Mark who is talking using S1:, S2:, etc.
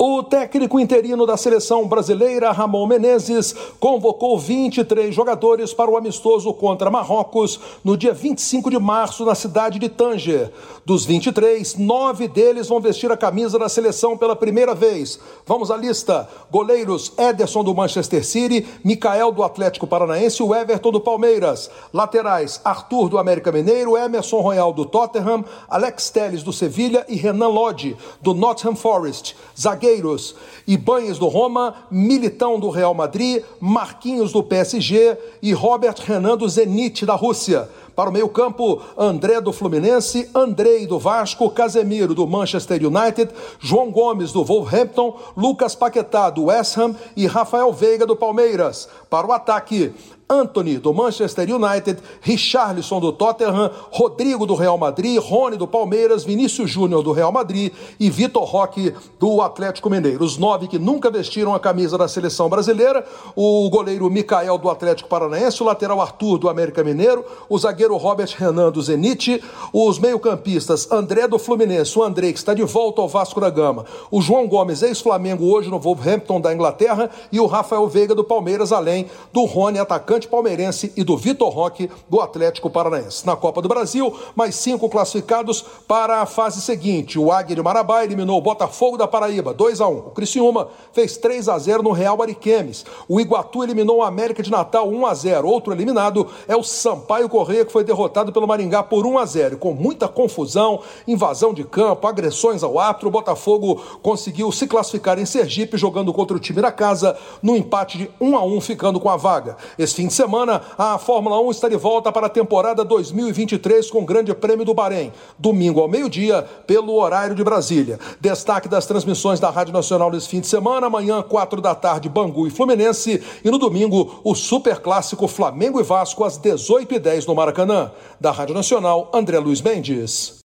S1: O técnico interino da seleção brasileira, Ramon Menezes, convocou 23 jogadores para o amistoso contra Marrocos no dia 25 de março na cidade de Tanger. Dos 23, 9 deles vão vestir a camisa da seleção pela primeira vez. Vamos à lista. Goleiros: Ederson do Manchester City, Mikael do Atlético Paranaense e o Everton do Palmeiras. Laterais: Arthur do América Mineiro, Emerson Royal do Tottenham, Alex Telles do Sevilha e Renan Lodge do Nottingham Forest. Zagueiros: Ibañez do Roma, Militão do Real Madrid, Marquinhos do PSG e Robert Renan do Zenit da Rússia. Para o meio-campo, André do Fluminense, Andrei do Vasco, Casemiro do Manchester United, João Gomes do Wolverhampton, Lucas Paquetá do West Ham e Rafael Veiga do Palmeiras. Para o ataque, Antony do Manchester United, Richarlison do Tottenham, Rodrigo do Real Madrid, Rony do Palmeiras, Vinícius Júnior do Real Madrid e Vitor Roque do Atlético Mineiro. Os 9 que nunca vestiram a camisa da seleção brasileira: o goleiro Mikael do Atlético Paranaense, o lateral Arthur do América Mineiro, o zagueiro Robert Renan do Zenit, os meio-campistas André do Fluminense, o Andrei que está de volta ao Vasco da Gama, o João Gomes, ex-Flamengo, hoje no Wolverhampton da Inglaterra, e o Rafael Veiga do Palmeiras, além do Rony, atacante palmeirense, e do Vitor Roque do Atlético Paranaense. Na Copa do Brasil, mais 5 classificados para a fase seguinte. O Águia de Marabá eliminou o Botafogo da Paraíba, 2-1. O Criciúma fez 3-0 no Real Ariquemes. O Iguatu eliminou o América de Natal, 1-0. Outro eliminado é o Sampaio Corrêa, que foi derrotado pelo Maringá por 1-0. Com muita confusão, invasão de campo, agressões ao árbitro, o Botafogo conseguiu se classificar em Sergipe, jogando contra o time da casa, no empate de 1-1, ficando com a vaga. Esse fim de semana, a Fórmula 1 está de volta para a temporada 2023 com o Grande Prêmio do Bahrein. Domingo ao meio-dia, pelo horário de Brasília. Destaque das transmissões da Rádio Nacional nesse fim de semana: amanhã, 4 da tarde, Bangu e Fluminense, e no domingo, o superclássico Flamengo e Vasco às 18h10 no Maracanã. Da Rádio Nacional, André Luiz Mendes.